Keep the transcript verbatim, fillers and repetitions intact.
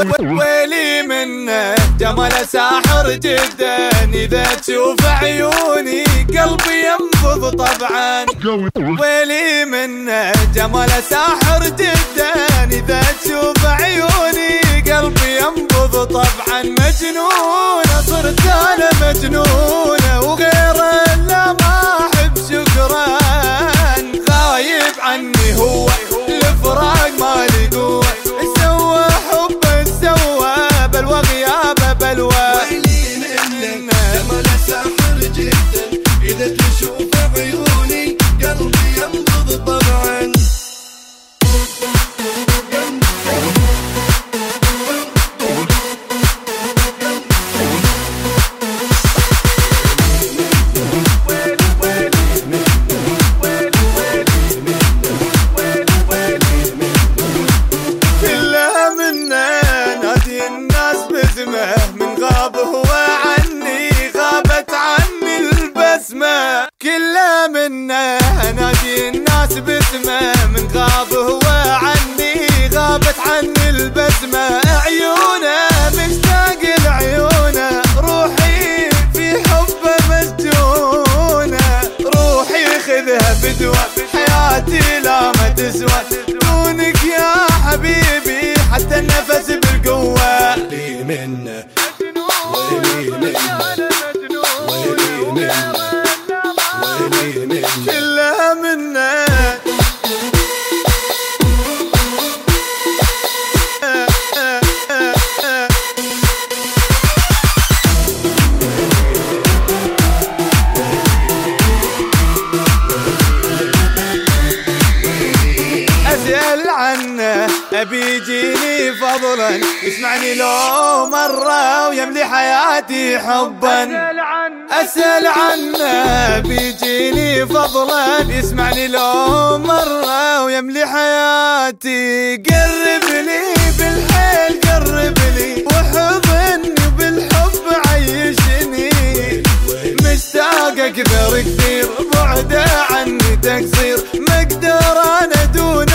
ويلي منه جمال ساحر جدا، إذا تشوف عيوني قلبي ينبض طبعا. ويلي منه جمال ساحر جدا، إذا تشوف عيوني قلبي ينبض طبعا. مجنونة صرت أنا مجنونة، وغيره لا ما أحب شكرا. غايب عني هو الفراق ما لي قوة، سوى حب سوى بلوى غيابه بلوى. ويلي منك جمال ساحر جدا، إذا تشوف عيوني قلبي ينبض طبعا. من غاب هو عني غابت عني البسمة، كله منه نادي الناس باسمه. من غاب هو عني غابت عني البسمة، عيونه مشتاق لعيونه، روحي في حبه مسجونة. روحي خذها بدوى حياتي لا ما تسوى، دونك يا حبيبي حتى النفس بالقوة. ويلي منه ويلي منه ويلي منه ويلي منه كلها منه. أسأل عنه أبي يجيني فضلا، يسمعني لو مرة ويملي حياتي حبا. أسأل عنه أبي يجيني فضلا، يسمعني لو مرة ويملي حياتي. قرب لي بالحيل قرب لي، وحضني بالحب عيشني. مشتاق أكثر كثير بعده عني تقصير، ما أقدر أنا دون